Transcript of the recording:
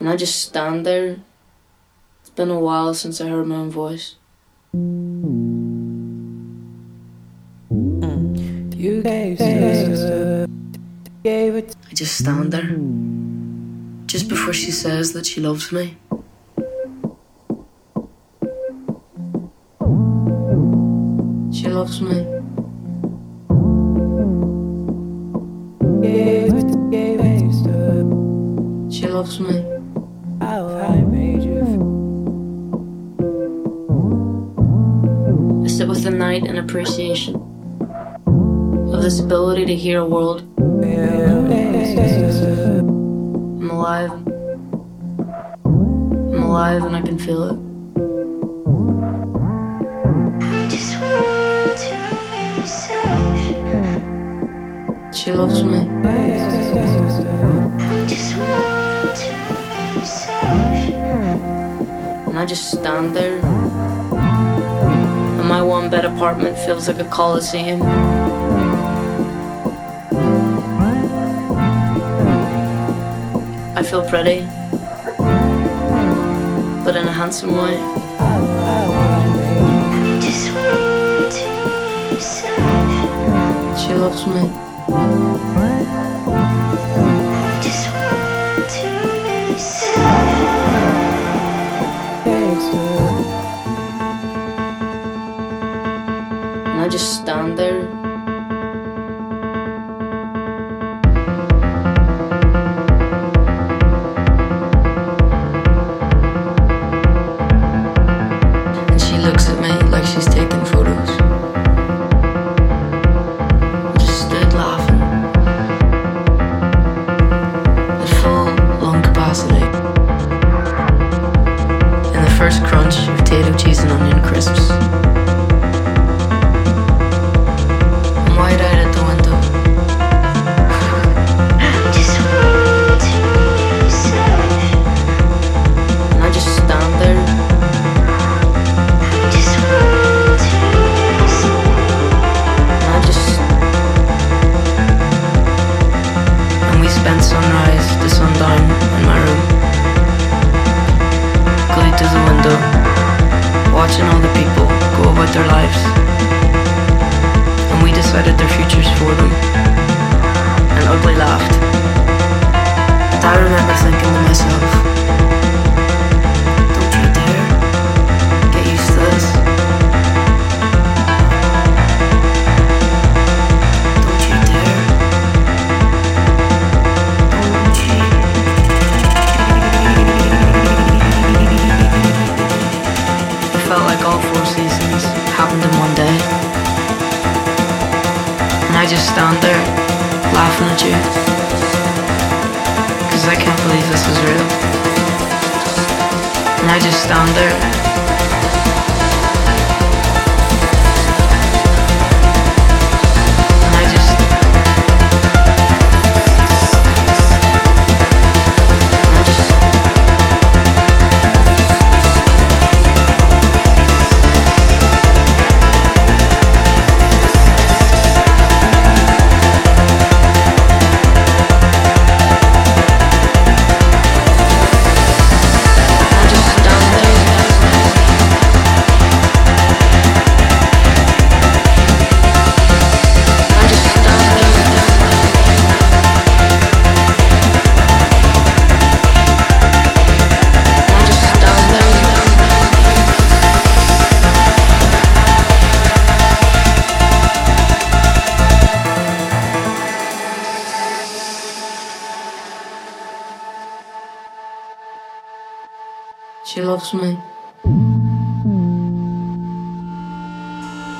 And I just stand there. It's been a while since I heard my own voice. I just stand there. Just before she says that she loves me. She loves me. She loves me. I sit with the night in appreciation of this ability to hear a world. I'm alive. I'm alive and I can feel it. She loves me. And I just stand there. And my one bed apartment feels like a coliseum. I feel pretty, but in a handsome way. She loves me. And I just stand there. And she looks at me like she's taking photos. I just stood laughing at full lung capacity. And the first crunch of potato, cheese and onion crisps. I'm wide-eyed at the window. And I just stand there. And we spent sunrise to sundown in my room, glued to the window, watching all the people go about their lives. And we decided their futures for them, and ugly laughed. And I remember thinking to myself, don't you dare get used to this. Don't you dare. Don't you. It felt like all four seasons happened in one day. And I just stand there, laughing at you. 'Cause I can't believe this is real. And I just stand there. And I just. And I just. She loves me.